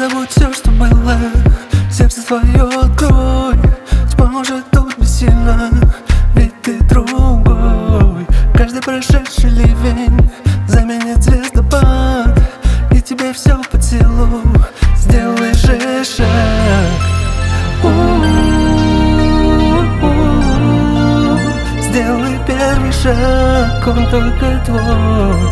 Забудь все, что было, сердце свое открой. Тьма уже тут бессильна, ведь ты другой. Каждый прошедший ливень заменит звездопад, и тебе все под силу, сделай же шаг. Сделай первый шаг, он только твой.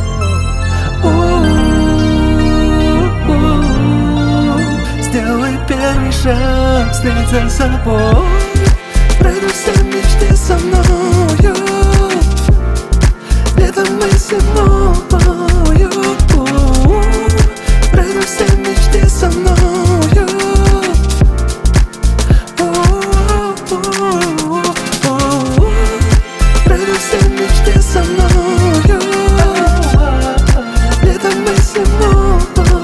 Сделай первый шаг вслед за собой. Пройду все мечты со мною, летом и зимою. Пройду все мечты со мною. Пройду все мечты со мною, летом и зимою.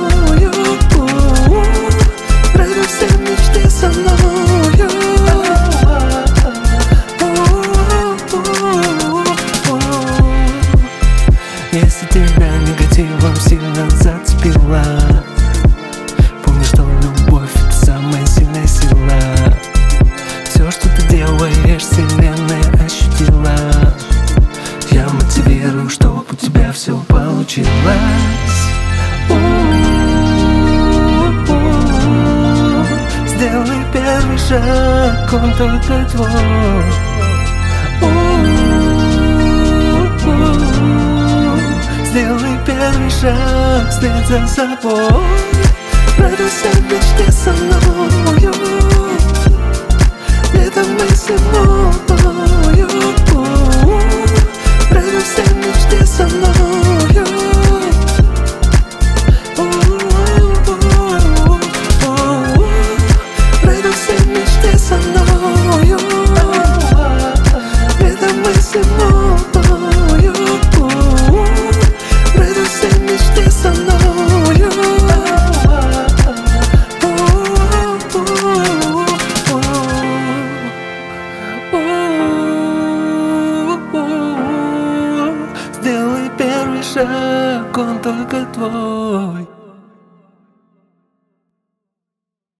Пройду все мечты со мною. Если тебя негативом сильно зацепило, помни, что любовь — это самая сильная сила. Все, что ты делаешь, вселенная ощутила. Я мотивирую, чтоб у тебя все получилось. Сделай первый шаг, он только твой. Сделай первый шаг вслед за собой. Пройду все мечты со мною, летом и зимою. Пройду все мечты со мною. Пройду все мечты со мною, летом и зимою. Пройду все мечты со мною. Сделай первый шаг, он только твой.